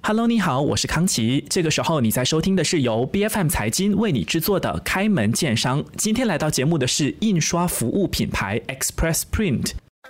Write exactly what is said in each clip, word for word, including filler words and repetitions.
Hello， 你好，我是康琪。这个时候你在收听的是由 B F M 财经为你制作的开门见商。今天来到节目的是印刷服务品牌 Express Print。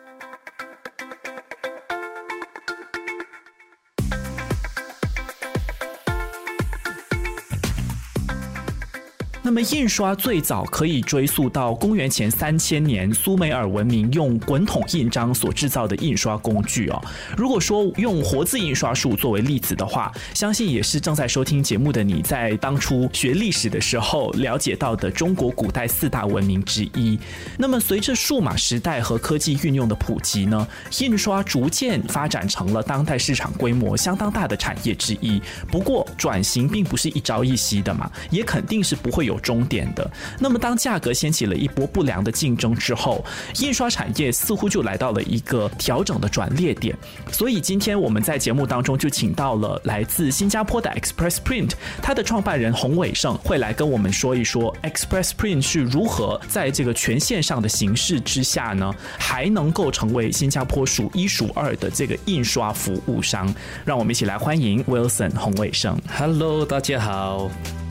那么印刷最早可以追溯到公元前三千年，苏美尔文明用滚筒印章所制造的印刷工具哦。如果说用活字印刷术作为例子的话，相信也是正在收听节目的你在当初学历史的时候了解到的中国古代四大文明之一。那么随着数码时代和科技运用的普及呢，印刷逐渐发展成了当代市场规模相当大的产业之一。不过转型并不是一朝一夕的嘛，也肯定是不会有终点的。那么当价格掀起了一波不良的竞争之后，印刷产业似乎就来到了一个调整的转捩点。所以今天我们在节目当中就请到了来自新加坡的 Express Print， 它的创办人洪伟胜会来跟我们说一说 Express Print 是如何在这个全线上的形势之下呢，还能够成为新加坡数一数二的这个印刷服务商。让我们一起来欢迎 Wilson 洪伟胜。 Hello， 大家好。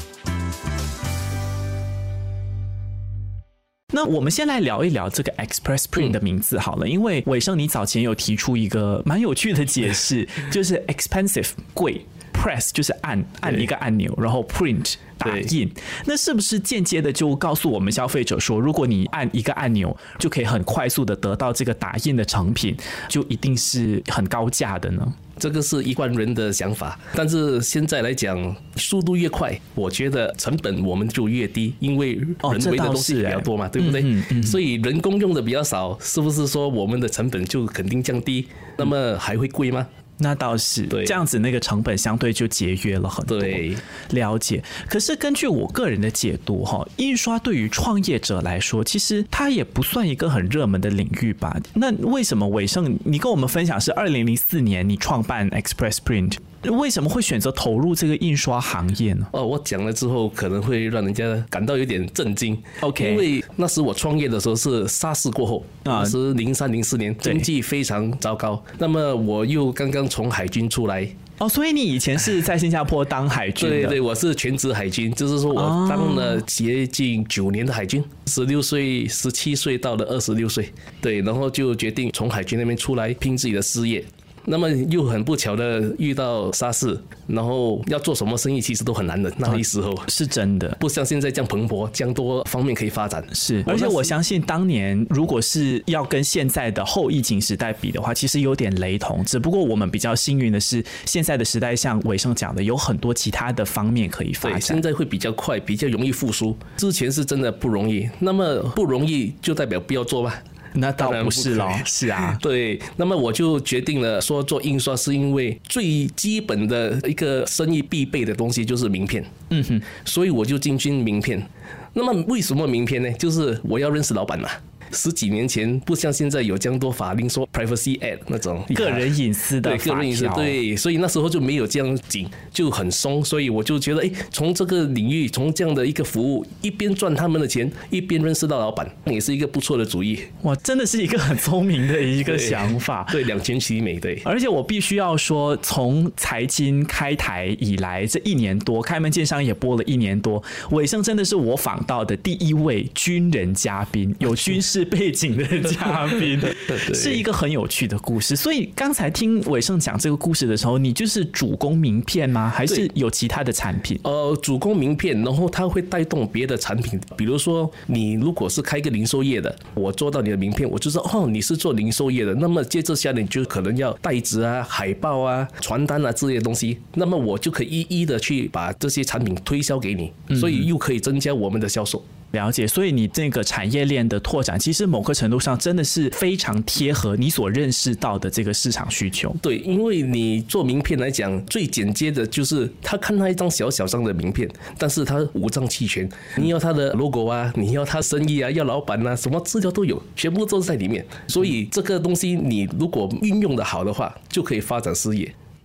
那我们先来聊一聊这个 Express Print 的名字好了，嗯、因为伟胜你早前有提出一个蛮有趣的解释，就是 expensive 贵 ，press 就是按按一个按钮，然后 print 打印，那是不是间接的就告诉我们消费者说，如果你按一个按钮就可以很快速的得到这个打印的成品，就一定是很高价的呢？ 这个是一般人的想法，但是现在来讲，速度越快，我觉得成本我们就越低，因为人为的东西比较多嘛，哦欸、对不对、嗯嗯嗯？所以人工用的比较少，是不是说我们的成本就肯定降低？那么还会贵吗？ 那倒是，这样子那个成本相对就节约了很多。 对， 了解。可是根据我个人的解读，印刷对于创业者来说，其实它也不算一个很热门的领域吧？那为什么伟胜你跟我们分享是二零零四年你创办 Express Print？为什么会选择投入这个印刷行业呢？ 哦，我讲了之后可能会让人家感到有点震惊。 OK， 因为那时我创业的时候是沙士过后，那时零三零四年经济非常糟糕，那么我又刚刚从海军出来。 哦，所以你以前是在新加坡当海军的？ 对对，我是全职海军，就是说我当了接近九年的海军，十六岁、十七岁到了二十六岁，对，然后就决定从海军那边出来拼自己的事业。那么又很不巧的遇到沙士，然后要做什么生意其实都很难的，那时候、 啊、是真的， 不像现在这样蓬勃，这样多方面可以发展。 是，而且我相信当年如果是要跟现在的后疫情时代比的话，其实有点雷同，只不过我们比较幸运的是，现在的时代像伟胜讲的，有很多其他的方面可以发展。 对，现在会比较快，比较容易复苏，之前是真的不容易。那么不容易就代表不要做吧？ 那倒不是咯，是啊， 对。那么我就决定了说做印刷，是因为最基本的一个生意必备的东西就是名片。嗯哼，所以我就进军名片。那么为什么名片呢？就是我要认识老板嘛。十几年前不像现在有这样多法令说 privacy act 那种个人隐私的法条， 对个人隐私，对，所以那时候就没有这样紧，就很松，所以我就觉得，哎，从这个领域，从这样的一个服务，一边赚他们的钱，一边认识到老板，也是一个不错的主意。 哇，真的是一个很聪明的一个想法， 对，两全其美，对。 而且我必须要说，从财经开台以来这一年多，开门见商也播了一年多，伟胜真的是我访到的第一位军人嘉宾，有军事背景的嘉宾，是一个很有趣的故事。所以刚才听伟胜讲这个故事的时候，你就是主攻名片吗？还是有其他的产品？ 呃，主攻名片，然后它会带动别的产品。比如说，你如果是开一个零售业的，我做到你的名片，我就说哦，你是做零售业的，那么接着下来你就可能要袋子啊、海报啊、传单啊之类的东西，那么我就可以一一的去把这些产品推销给你，所以又可以增加我们的销售。 了解，所以你这个产业链的拓展，其实某个程度上真的是非常贴合你所认识到的这个市场需求。 对，因为你做名片来讲，最简洁的就是他看他一张小小张的名片，但是他五脏齐全，你要他的 logo 啊，你要他生意啊，要老板啊，什么资料都有，全部都在里面。所以这个东西你如果运用的好的话，就可以发展事业。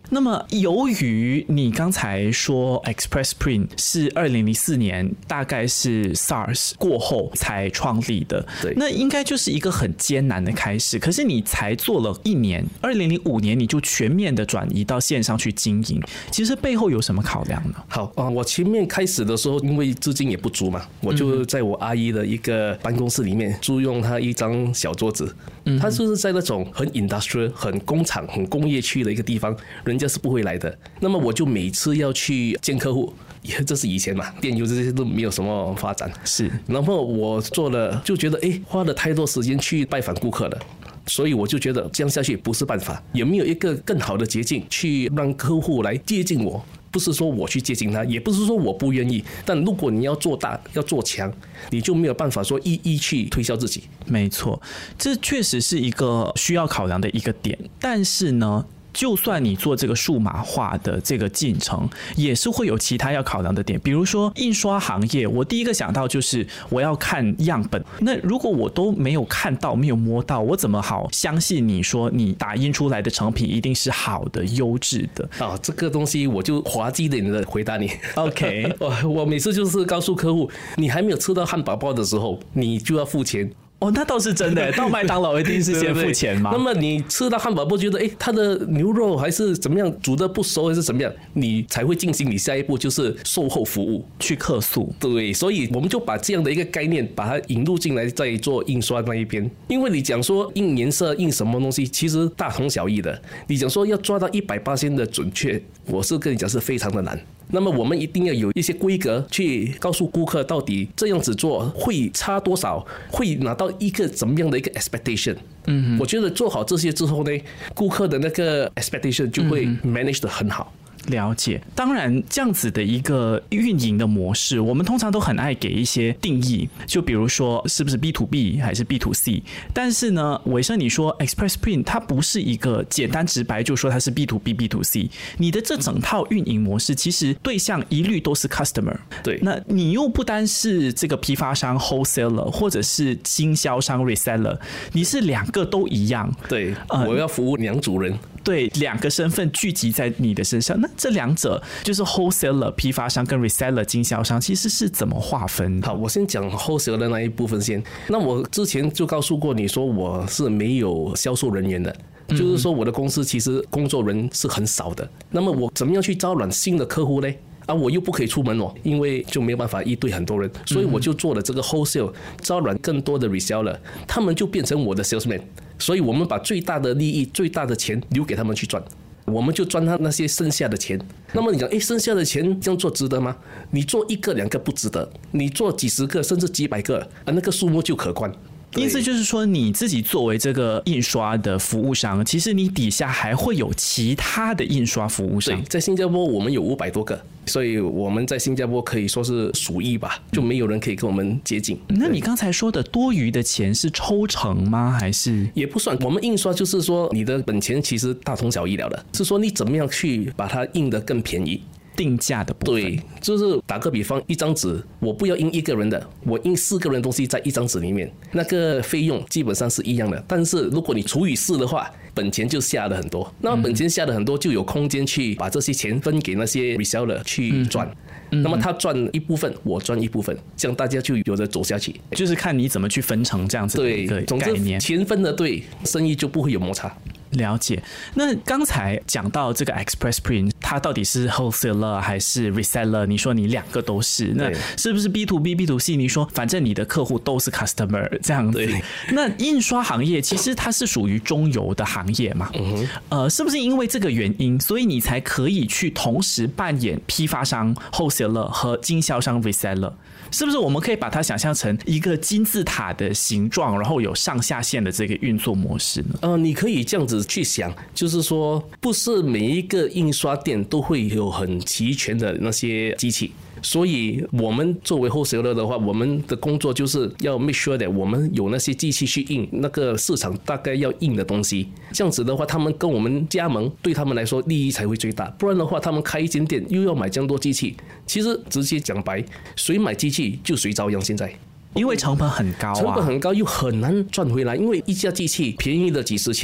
那么由于你刚才说 Express Print 是二零零四年大概是 SARS 过后才创立的， 对， 那应该就是一个很艰难的开始，可是你才做了一年，二零零五年你就全面的转移到线上去经营，其实背后有什么考量呢？ 好啊，我前面开始的时候因为资金也不足嘛，我就在我阿姨的一个办公室里面租用她一张小桌子，她就是在那种很 industrial 很工厂很工业区的一个地方，人家是不会来的，那么我就每次要去见客户，这是以前嘛，电邮这些都没有什么发展， 是， 然后我做了就觉得哎，花了太多时间去拜访顾客了，所以我就觉得这样下去不是办法，有没有一个更好的捷径去让客户来接近我？不是说我去接近他，也不是说我不愿意，但如果你要做大要做强，你就没有办法说一一去推销自己。 没错，这确实是一个需要考量的一个点，但是呢，就算你做这个数码化的这个进程，也是会有其他要考量的点，比如说印刷行业，我第一个想到就是我要看样本，那如果我都没有看到没有摸到，我怎么好相信你说你打印出来的成品一定是好的优质的啊？这个东西我就滑稽点的回答你 OK 我我每次就是告诉客户，你还没有吃到汉堡包的时候你就要付钱哦，那倒是真的，到麦当劳一定是先付钱吗？ 对对对，那么你吃到汉堡包觉得哎，它的牛肉还是怎么样煮得不熟还是怎么样，你才会进行你下一步就是售后服务去客诉。 对，所以我们就把这样的一个概念把它引入进来，再做印刷那一边。因为你讲说印颜色印什么东西，其实大同小异的。你讲说要抓到一百巴仙的准确，我是跟你讲是非常的难。那么我们一定要有一些规格去告诉顾客到底这样子做会差多少，会拿到一个怎么样的一个 expectation。嗯，我觉得做好这些之后呢，顾客的那个 expectation 就会 manage 得很好。 了解，当然这样子的一个运营的模式，我们通常都很爱给一些定义，就比如说是不是 B to B 还是 B to C。但是呢，伟生你说 Express Print 它不是一个简单直白就说它是 B to B、B to C， 你的这整套运营模式其实对象一律都是 customer。 对， 那你又不单是这个批发商 wholesaler 或者是经销商 reseller， 你是两个都一样。 对，呃、我要服务两组人。 对，两个身份聚集在你的身上，那这两者就是 wholesaler 批发商跟 reseller 经销商，其实是怎么划分的？ 好，我先讲 wholesaler 的那一部分先。那我之前就告诉过你说，我是没有销售人员的。就是说，我的公司其实工作人是很少的。那么我怎么样去招揽新的客户呢？啊，我又不可以出门哦，因为就没有办法一对很多人，所以我就做了这个 wholesale， 招揽更多的 reseller， 他们就变成我的 salesman， 所以我们把最大的利益、最大的钱留给他们去赚，我们就赚他那些剩下的钱。那么你讲，哎，剩下的钱这样做值得吗？你做一个、两个不值得，你做几十个甚至几百个，啊，那个数目就可观。 意思就是说，你自己作为这个印刷的服务商，其实你底下还会有其他的印刷服务商。 对，在新加坡我们有五百多个，所以我们在新加坡可以说是数一吧，就没有人可以跟我们接近。 那你刚才说的多余的钱是抽成吗？还是也不算？我们印刷就是说，你的本钱其实大同小异了的，是说你怎么样去把它印得更便宜。 定价的部分， 对，就是打个比方，一张纸我不要印一个人的，我印四个人的东西在一张纸里面，那个费用基本上是一样的。但是如果你除以四的话，本钱就下了很多。那么本钱下了很多，就有空间去把这些钱分给那些 reseller 去赚。嗯，那么他赚一部分，我赚一部分，这样大家就有的走下去。 就是看你怎么去分成这样子的一个概念。 总之钱分的对，生意就不会有摩擦。 了解。那刚才讲到这个 Express Print， 它到底是 wholesaler 还是 reseller？ 你说你两个都是，那是不是 B to B、B to C？ 你说反正你的客户都是 customer 这样子。那印刷行业其实它是属于中游的行业嘛？嗯、呃，是不是因为这个原因，所以你才可以去同时扮演批发商 wholesaler 和经销商 reseller？是不是我们可以把它想象成一个金字塔的形状，然后有上下线的这个运作模式呢？ 呃，你可以这样子去想，就是说，不是每一个印刷店都会有很齐全的那些机器。所以我们作为 wholesaler 的话，我们的工作就是要 make sure that 我们有那些机器去印那个市场大概要印的东西。这样子的话，他们跟我们加盟，对他们来说利益才会最大。不然的话，他们开一间店又要买这样多机器，其实直接讲白，谁买机器就谁遭殃。现在因为成本很高啊， 成本很高又很难赚回来，因为一架机器便宜的几十千，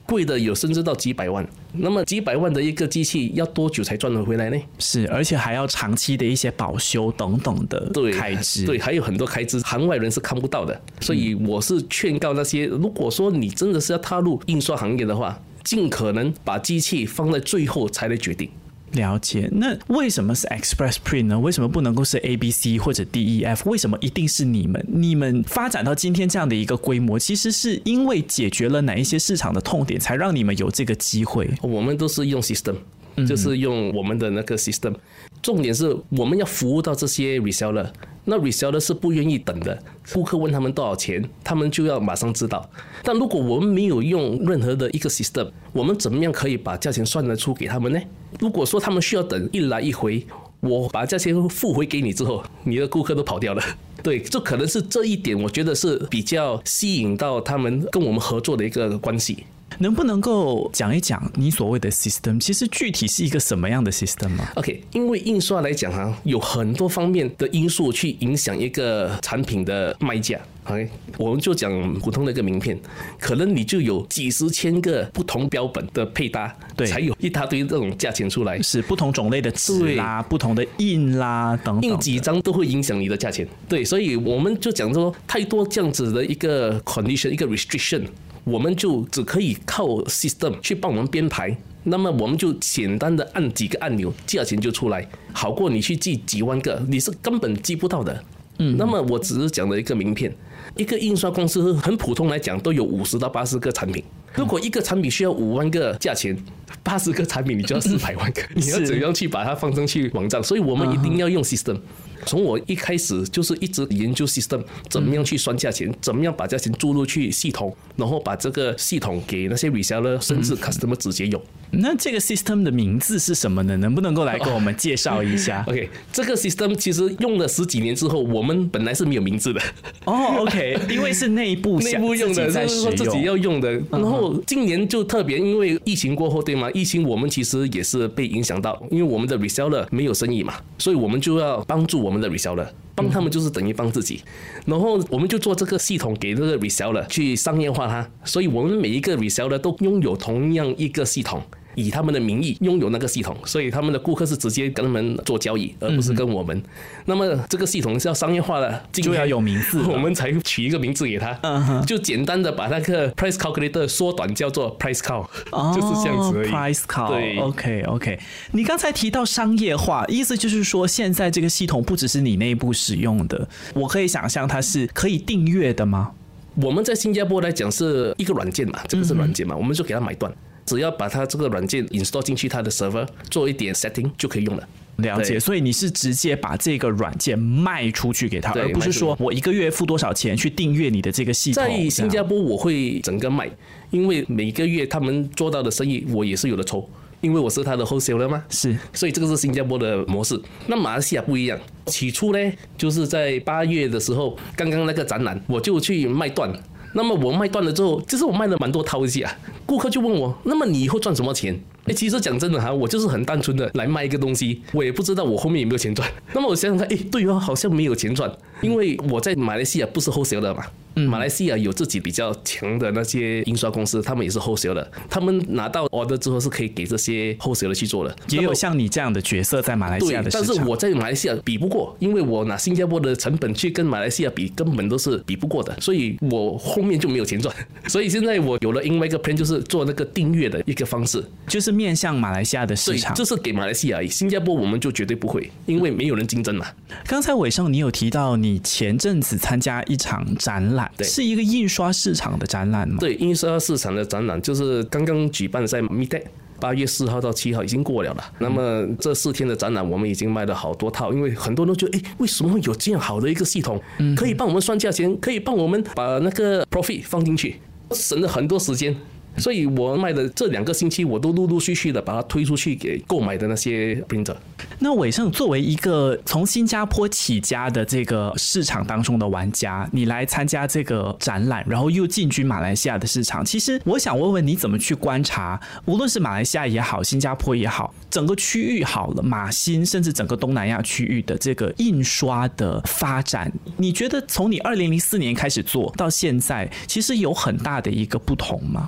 贵的有甚至到几百万。那么几百万的一个机器要多久才赚得回来呢？ 是，而且还要长期的一些保修等等的开支。 对，还有很多开支，行外人是看不到的。所以我是劝告那些，如果说你真的是要踏入印刷行业的话，尽可能把机器放在最后才来决定。 了解，那为什么是 Express Print 呢？为什么不能够是 A B C 或者 D E F？ 为什么一定是你们？你们发展到今天这样的一个规模，其实是因为解决了哪一些市场的痛点，才让你们有这个机会？ 我们都是用 system， 就是用我们的那个 system。重点是我们要服务到这些 reseller， 那 reseller 是不愿意等的，顾客问他们多少钱，他们就要马上知道。但如果我们没有用任何的一个 system， 我们怎么样可以把价钱算得出给他们呢？如果说他们需要等一来一回，我把价钱付回给你之后，你的顾客都跑掉了。对，这可能是这一点，我觉得是比较吸引到他们跟我们合作的一个关系。 能不能够讲一讲你所谓的 system 其实具体是一个什么样的 system 吗？ OK， 因为印刷来讲啊，有很多方面的因素去影响一个产品的卖价。OK， 我们就讲普通的一个名片，可能你就有几十千个不同标本的配搭，对，才有一大堆这种价钱出来。 是不同种类的纸啦，不同的印啦等等， 印几张都会影响你的价钱。对，所以我们就讲说，太多这样子的一个 condition， 一个 restriction。我们就只可以靠 system 去帮我们编排，那么我们就简单的按几个按钮，价钱就出来，好过你去记几万个，你是根本记不到的。嗯，那么我只是讲了一个名片，一个印刷公司很普通来讲都有五十到八十个产品，如果一个产品需要五万个价钱，八十个产品你就要四百万个，你要怎样去把它放上去网站？所以我们一定要用 system。从我一开始就是一直研究 system， 怎么样去算价钱，怎么样把价钱注入去系统，然后把这个系统给那些 reseller 甚至 customer 直接用。 那这个 system 的名字是什么呢？能不能够来跟我们介绍一下？ OK， 这个 system 其实用了十几年之后，我们本来是没有名字的。 哦 ，OK， 因为是内部内部用的，就是说自己要用的。然后今年就特别，因为疫情过后，对吗？疫情我们其实也是被影响到，因为我们的 reseller 没有生意嘛，所以我们就要帮助我们的 reseller， 帮他们就是等于帮自己。然后我们就做这个系统给这个 reseller 去商业化它，所以我们每一个 reseller 都拥有同样一个系统。以他们的名义拥有那个系统，所以他们的顾客是直接跟他们做交易，而不是跟我们。嗯、那么这个系统是要商业化的， 就要有名字， 我们才取一个名字给他。嗯、就简单的把那个 price calculator 缩短叫做 price cal，、哦、就是这样子而已。 price cal， 对 ，OK OK。你刚才提到商业化，意思就是说，现在这个系统不只是你内部使用的，我可以想象它是可以订阅的吗？ 我们在新加坡来讲是一个软件嘛，这个是软件嘛，嗯、我们就给它买断。只要把它这个软件 install 进去它的 server， 做一点 setting 就可以用了。 了解，所以你是直接把这个软件卖出去给他，而不是说我一个月付多少钱去订阅你的这个系统。 在新加坡我会整个卖，因为每个月他们做到的生意我也是有的抽，因为我是他的 wholesaler 嘛， 是， 所以这个是新加坡的模式。那马来西亚不一样，起初呢就是在八月的时候，刚刚那个展览我就去卖断。那么我卖断了之后，其实我卖了蛮多套戏啊，顾客就问我，那么你以后赚什么钱？哎，其实讲真的哈，我就是很单纯的来卖一个东西，我也不知道我后面有没有钱赚。那么我想想看，哎，对哦，好像没有钱赚，因为我在马来西亚不是 wholesale 的嘛。嗯，马来西亚有自己比较强的那些印刷公司，他们也是 wholesale 的，他们拿到 order 之后是可以给这些 wholesale 的去做的。 也有像你这样的角色在马来西亚的市场。 对，但是我在马来西亚比不过，因为我拿新加坡的成本去跟马来西亚比，根本都是比不过的，所以我后面就没有钱赚。所以现在我有了另外一个 plan， 就是做那个订阅的一个方式， 就是面向马来西亚的市场。 对，这是给马来西亚而已，新加坡我们就绝对不会，因为没有人竞争嘛。 刚才伟盛你有提到你前阵子参加一场展览，是一个印刷市场的展览吗？ 对，印刷市场的展览就是刚刚举办在 M I T E C， 八月四号到七号已经过了了。那么这四天的展览，我们已经卖了好多套，因为很多人都觉得，哎，为什么有这样好的一个系统，可以帮我们算价钱，可以帮我们把那个 profit 放进去，省了很多时间。所以我卖的这两个星期，我都陆陆续续的把它推出去给购买的那些 printer。 那伟盛作为一个从新加坡起家的这个市场当中的玩家，你来参加这个展览，然后又进军马来西亚的市场，其实我想问问你怎么去观察，无论是马来西亚也好，新加坡也好，整个区域好了，马新甚至整个东南亚区域的这个印刷的发展，你觉得从你二零零四年开始做到现在，其实有很大的一个不同吗？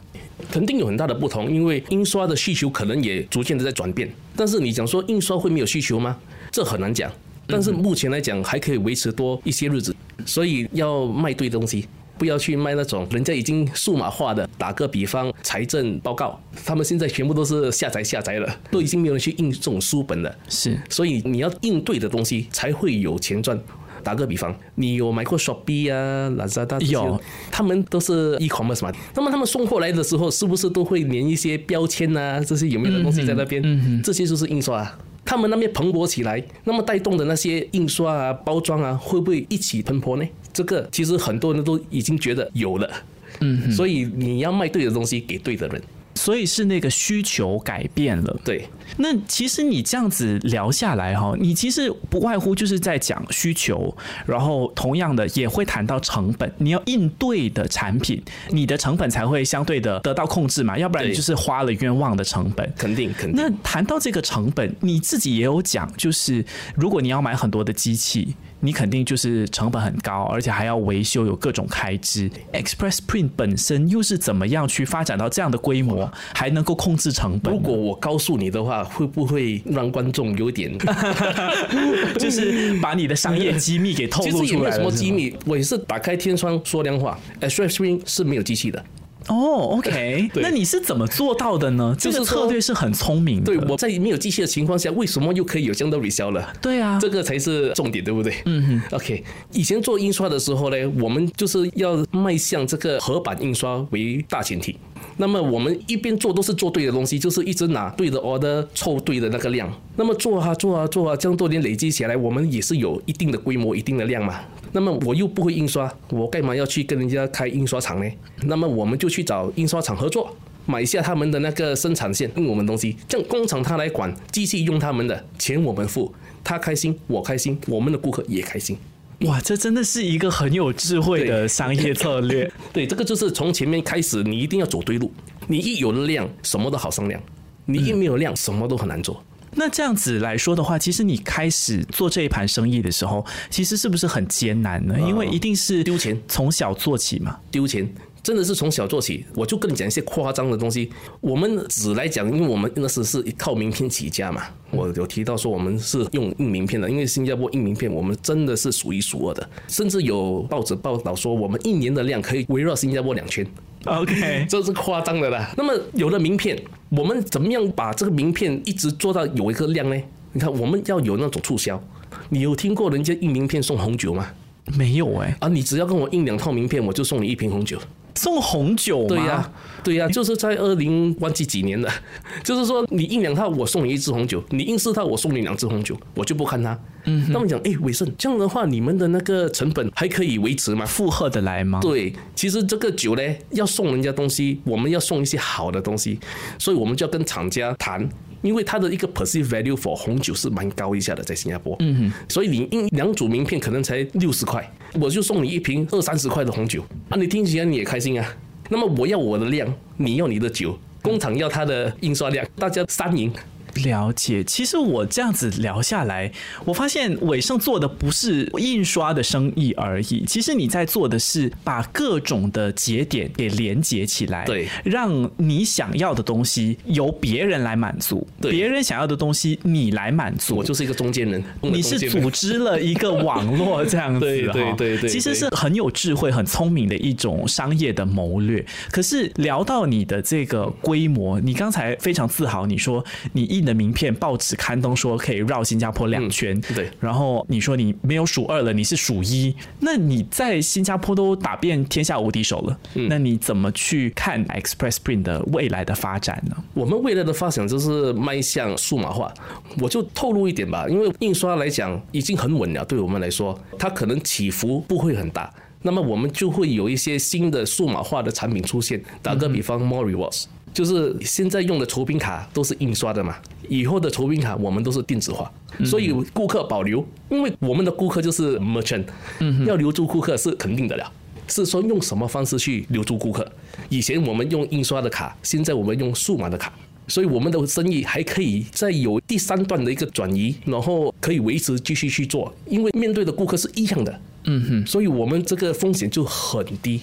肯定有很大的不同，因为印刷的需求可能也逐渐的在转变。但是你讲说印刷会没有需求吗？这很难讲。但是目前来讲还可以维持多一些日子，所以要卖对东西，不要去卖那种人家已经数码化的。打个比方，财政报告，他们现在全部都是下载下载了，都已经没有人去印这种书本了。 是， 所以你要印对的东西才会有钱赚。打个比方，你有买过 Shopee 啊、Lazada 有， 他们都是 e-commerce 嘛。那么他们送货来的时候，是不是都会粘一些标签啊？这些有没有的东西在那边？嗯嗯、这些就是印刷啊。他们那边蓬勃起来，那么带动的那些印刷啊、包装啊，会不会一起喷薄呢？这个其实很多人都已经觉得有了。嗯，所以你要卖对的东西给对的人。 所以是那个需求改变了。 对， 那其实你这样子聊下来哈，你其实不外乎就是在讲需求，然后同样的也会谈到成本，你要应对的产品，你的成本才会相对的得到控制嘛，要不然你就是花了冤枉的成本。 肯定肯定。 那谈到这个成本，你自己也有讲，就是如果你要买很多的机器，你肯定就是成本很高，而且还要维修，有各种开支。Express Print 本身又是怎么样去发展到这样的规模，还能够控制成本？ 如果我告诉你的话，会不会让观众有点就是把你的商业机密给透露出来了？ 其实也没有什么机密，我也是打开天窗说亮话。Express Print 是没有机器的。 哦 ，OK， 那你是怎么做到的呢？这个策略是很聪明的。 对，我在没有机器的情况下，为什么又可以有这样的 reseller？ 对啊， 这个才是重点，对不对？嗯哼 ，OK。以前做印刷的时候呢，我们就是要迈向这个合版印刷为大前提。那么我们一边做都是做对的东西，就是一直拿对的 order 凑对的那个量。那么做啊做啊做啊，这样多年累积起来，我们也是有一定的规模、一定的量嘛。那么我又不会印刷，我干嘛要去跟人家开印刷厂呢？那么我们就去找印刷厂合作，买下他们的那个生产线，印我们东西，这样工厂他来管，机器用他们的，钱我们付，他开心，我开心，我们的顾客也开心。 哇，这真的是一个很有智慧的商业策略。 对， 对，这个就是从前面开始，你一定要走对路。你一有了量，什么都好商量；你一没有量，什么都很难做。 那这样子来说的话，其实你开始做这一盘生意的时候，其实是不是很艰难呢？因为一定是丢钱， 从小做起嘛， 丢钱。真的是从小做起，我就跟你讲一些夸张的东西。我们只来讲，因为我们那时是靠名片起家嘛，我有提到说我们是用印名片的，因为新加坡印名片我们真的是数一数二的，甚至有报纸报道说我们一年的量可以围绕新加坡两圈。 OK， 这是夸张的啦。那么有了名片，我们怎么样把这个名片一直做到有一个量呢？你看，我们要有那种促销。你有听过人家印名片送红酒吗？ 没有哎、欸。 啊，你只要跟我印两套名片，我就送你一瓶红酒。 送红酒吗？ 对呀、啊，对呀、啊，就是在二零忘记几年了，就是说你印两套，我送你一支红酒；你印四套，我送你两支红酒，我就不看它。嗯，他们讲，哎，伟盛，这样的话，你们的那个成本还可以维持吗？ 负荷得来吗？ 对，其实这个酒呢，要送人家东西，我们要送一些好的东西，所以我们就要跟厂家谈。因为它的一个 perceived value for 红酒是蛮高一下的，在新加坡，嗯哼，所以你印两组名片可能才六十块，我就送你一瓶二三十块的红酒啊，你听起来你也开心啊。那么我要我的量，你要你的酒，工厂要它的印刷量，大家三赢。 了解，其实我这样子聊下来，我发现伟盛做的不是印刷的生意而已，其实你在做的是把各种的节点给连接起来， 对， 让你想要的东西由别人来满足，别人想要的东西你来满足， 我就是一个中间人， 你是组织了一个网络这样子， 对对对对， 其实是很有智慧、很聪明的一种商业的谋略。可是聊到你的这个规模，你刚才非常自豪，你说你一的名片报纸刊登说可以绕新加坡两圈、 嗯，对。 然后你说你没有数二了，你是数一，那你在新加坡都打遍天下无敌手了、嗯，那你怎么去看 Express Print 的未来的发展呢？ 我们未来的发展就是迈向数码化，我就透露一点吧，因为印刷来讲已经很稳了，对我们来说，它可能起伏不会很大。那么我们就会有一些新的数码化的产品出现。打个比方 ，More Rewards。就是现在用的酬宾卡都是印刷的嘛，以后的酬宾卡我们都是电子化，所以顾客保留，因为我们的顾客就是 merchant， 要留住顾客是肯定的了，是说用什么方式去留住顾客。以前我们用印刷的卡，现在我们用数码的卡，所以我们的生意还可以再有第三段的一个转移，然后可以维持继续去做，因为面对的顾客是一样的，嗯哼，所以我们这个风险就很低。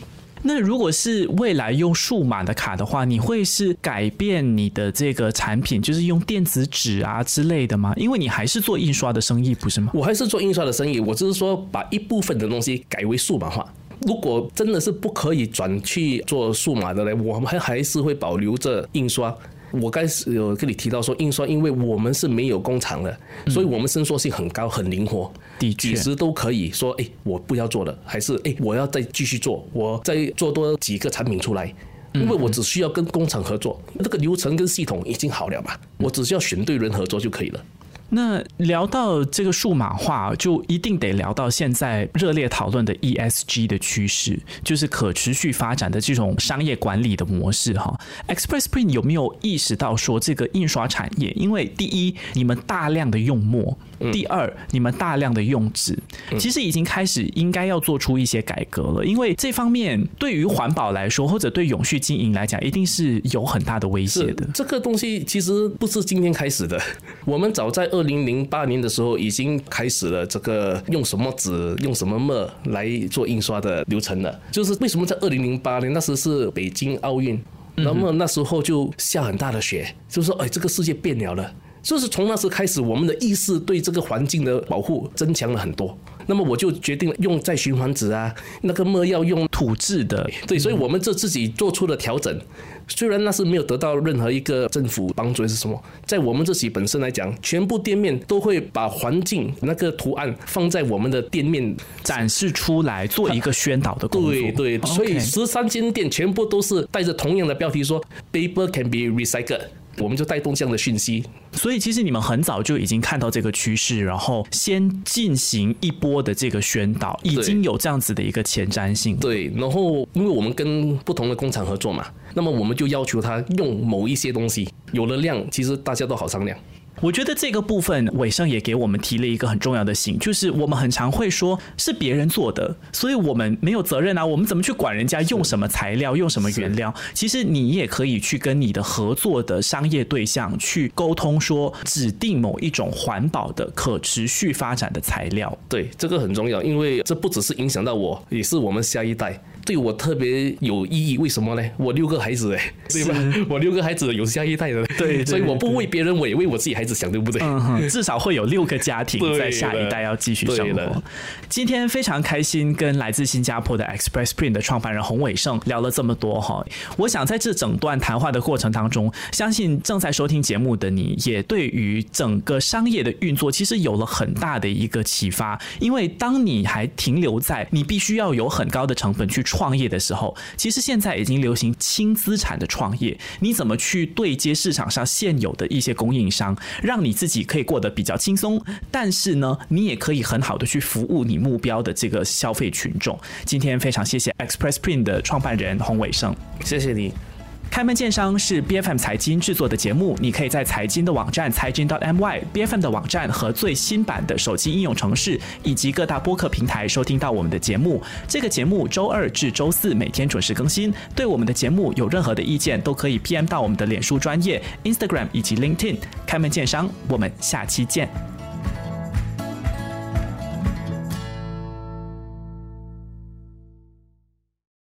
那如果是未来用数码的卡的话，你会是改变你的这个产品，就是用电子纸啊之类的吗？因为你还是做印刷的生意，不是吗？ 我还是做印刷的生意，我只是说把一部分的东西改为数码化。如果真的是不可以转去做数码的呢，我们还还是会保留着印刷。我刚才有跟你提到说，印刷因为我们是没有工厂的，所以我们伸缩性很高，很灵活， 的确几时都可以说，哎，我不要做了，还是哎，我要再继续做，我再做多几个产品出来。因为我只需要跟工厂合作，这个流程跟系统已经好了嘛，我只需要选对人合作就可以了。 那聊到这个数码化，就一定得聊到现在热烈讨论的 E S G 的趋势，就是可持续发展的这种商业管理的模式哈。Express Print 有没有意识到说这个印刷产业，因为第一，你们大量的用墨，第二，你们大量的用纸，其实已经开始应该要做出一些改革了，因为这方面对于环保来说，或者对永续经营来讲，一定是有很大的威胁的。 这个东西其实不是今天开始的，我们早在二零零八年的时候已经开始了这个用什么纸、用什么墨来做印刷的流程了。就是为什么在二零零八年那时是北京奥运，那么那时候就下很大的雪，就是说哎，这个世界变了了。就是从那时开始，我们的意识对这个环境的保护增强了很多。那么我就决定用再循环纸啊，那个墨要用土制的， 对，所以我们这自己做出了调整。虽然那是没有得到任何一个政府帮助，是什么？在我们自己本身来讲，全部店面都会把环境那个图案放在我们的店面展示出来，做一个宣导的工作。 对对，所以十三间店全部都是带着同样的标题说 "Paper can be recycled"。我们就带动这样的讯息， 所以其实你们很早就已经看到这个趋势，然后先进行一波的这个宣导，已经有这样子的一个前瞻性。 对，然后因为我们跟不同的工厂合作嘛，那么我们就要求他用某一些东西，有了量，其实大家都好商量。 我觉得这个部分伟盛也给我们提了一个很重要的醒，就是我们很常会说是别人做的，所以我们没有责任啊，我们怎么去管人家用什么材料用什么原料？其实你也可以去跟你的合作的商业对象去沟通，说指定某一种环保的可持续发展的材料。 对，这个很重要，因为这不只是影响到我，也是我们下一代。对我特别有意义，为什么呢？我六个孩子哎，对吧？我六个孩子有下一代的， 对， 对， 对， 所以我不为别人，我也为我自己孩子想，对不对？ 嗯，至少会有六个家庭在下一代要继续生活。今天非常开心，跟来自新加坡的 Express Print 的创办人洪伟盛聊了这么多哈。我想在这整段谈话的过程当中，相信正在收听节目的你也对于整个商业的运作其实有了很大的一个启发，因为当你还停留在你必须要有很高的成本去创业的时候，其实现在已经流行轻资产的创业，你怎么去对接市场上现有的一些供应商，让你自己可以过得比较轻松，但是呢，你也可以很好的去服务你目标的这个消费群众。今天非常谢谢 Express Print 的创办人洪伟盛， 谢谢你。 开门见商是 B F M 财经制作的节目，你可以在财经的网站财经 .my、B F M 的网站和最新版的手机应用程式以及各大播客平台收听到我们的节目。这个节目周二至周四每天准时更新。对我们的节目有任何的意见，都可以 P M 到我们的脸书专页、Instagram 以及 LinkedIn。开门见商，我们下期见。